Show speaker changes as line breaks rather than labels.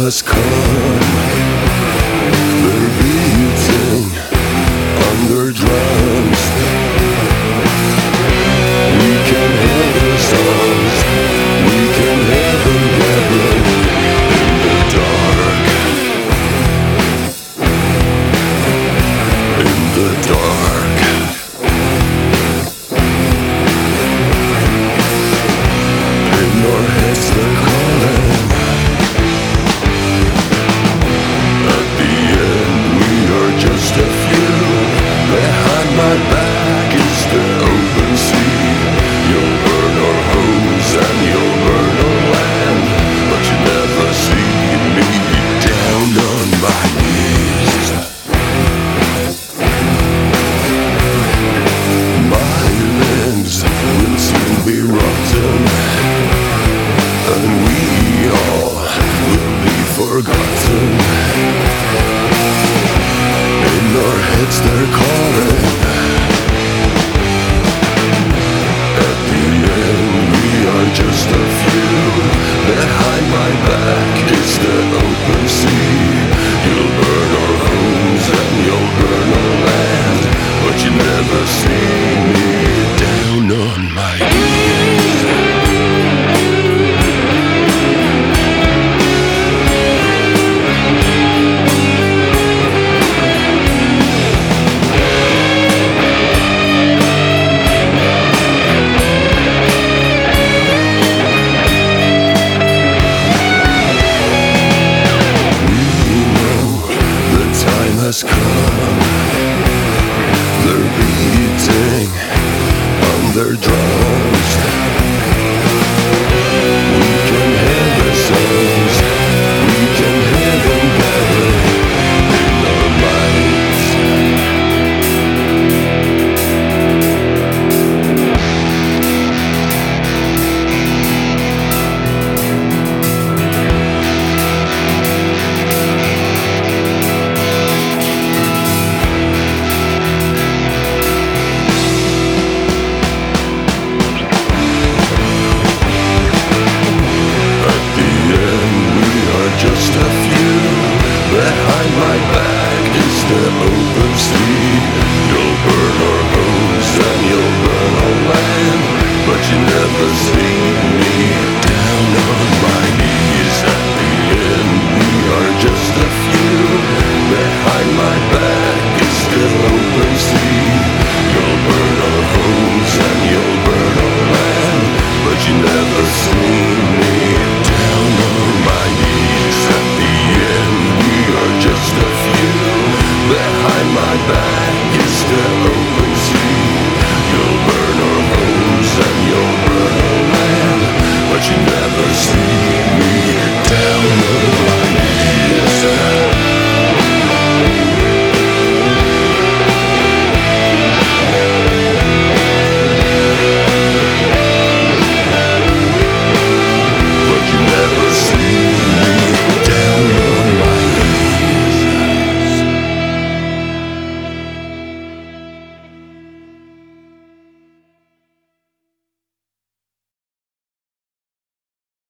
has come. They're beating on their drums. We can hear their songs. We can hear them gathering in the dark. In the dark. In our heads they're calling. At the end we are just a few. Behind my back is the open sea. You'll burn our homes and you'll burn our land, but you never see me down on my knees. My limbs will soon be rotten, and we all will be forgotten. In our heads they're calling. At the end we are just a few. Behind my back is the open sea. You'll burn our homes and you'll burn our land, but you never see me down on my knees. Has come. They're beating on their drums. We can hear their songs. We can hear them gathering in our minds. Just a few. Behind my back is the open sea. You'll burn our homes and you'll burn our land, but you never see